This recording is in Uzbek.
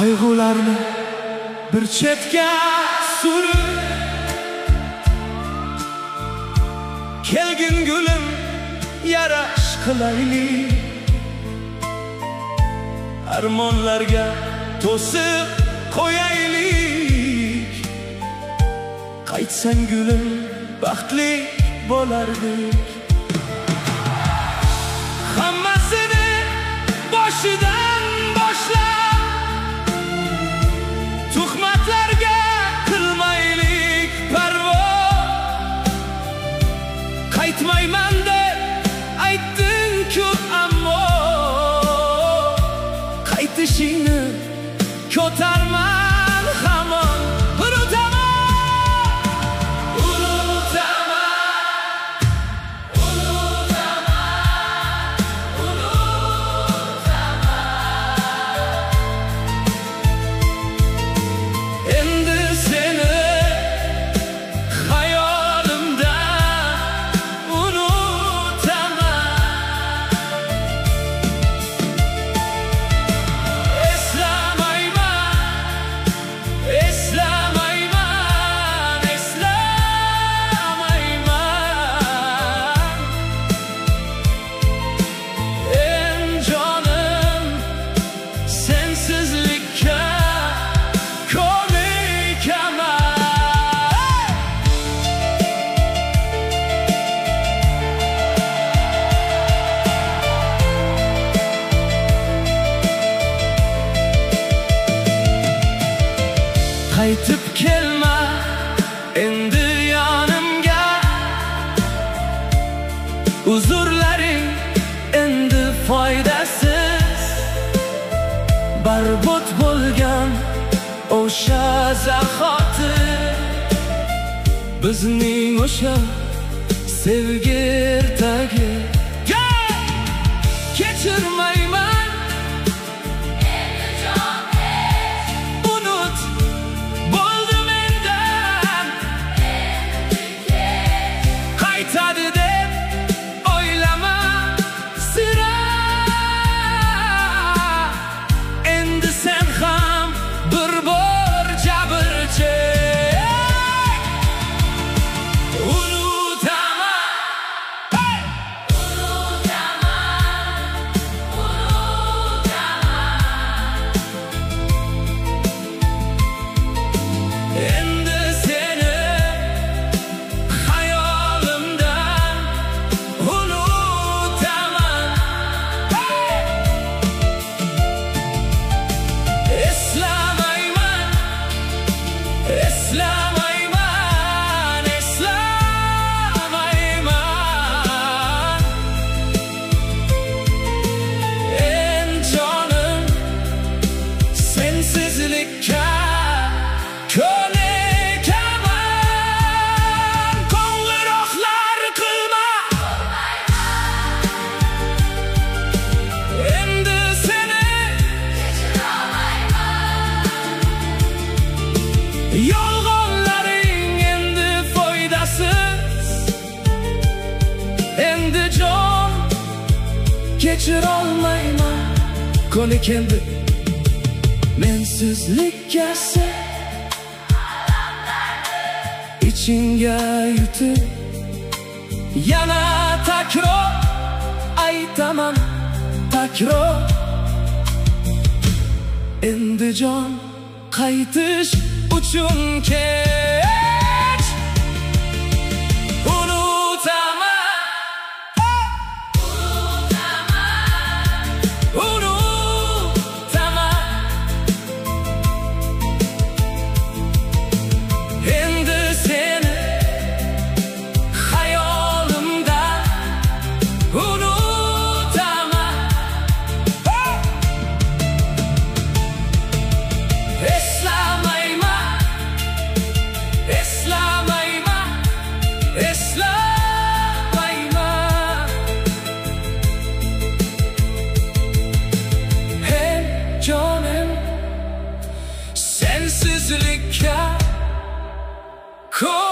qayg'ularni bir chetga surib, kelgin gulim yarash qilaylik, armonlarga to'sib qo'yaylik. Qaytsang gulim baxtli bo'lardik. Hammasini boshidan boshlab, tuhmatlarga qilmaylik parvo. Qaytmayman deb aytding-ku, ammo qaytishingni ko'tarman hamon. Qaytib kelma endi yonimga, uzurlaring endi foydasiz. Barbod bo'lgan o'sha zahoti, bizning o'sha sevgi ertagi. Kechirmayman yolg'onlaring endi foydasiz. Endi jon kechirolmayman, kuni keldi mensizlikka sen. Ichingga yutib yana takror aytaman, takror. Endi jon qaytish uchun kech. Unutaman, unutaman. Endi seni hayolimda unutaman. Eslamayman, eslamayman, eslamayman. Hem jonim sensizlikka